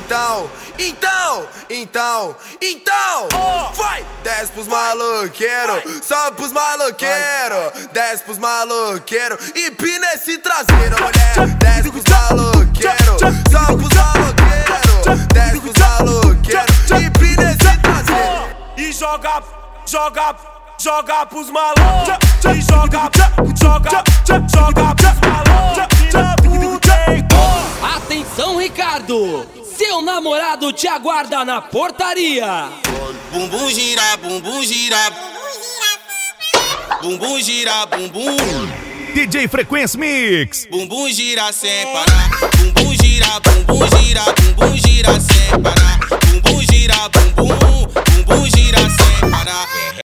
Então, vai! Desce pros maloqueiros, sobe pros maloqueiros, desce pros maloqueiros, empina esse traseiro, mulher. Desce pros maloqueiros, sobe pros maloqueiros, desce pros maloqueiros, empina esse traseiro. E joga pros malucos. E joga pros malucos. Atenção, Ricardo! Seu namorado te aguarda na portaria. Bumbum gira, bumbum gira. Bumbum gira, bumbum. DJ Frequência Mix. Bumbum gira sem parar. Bumbum gira, bumbum gira, bumbum gira sem parar. Bumbum gira, bumbum, bumbum gira sem parar.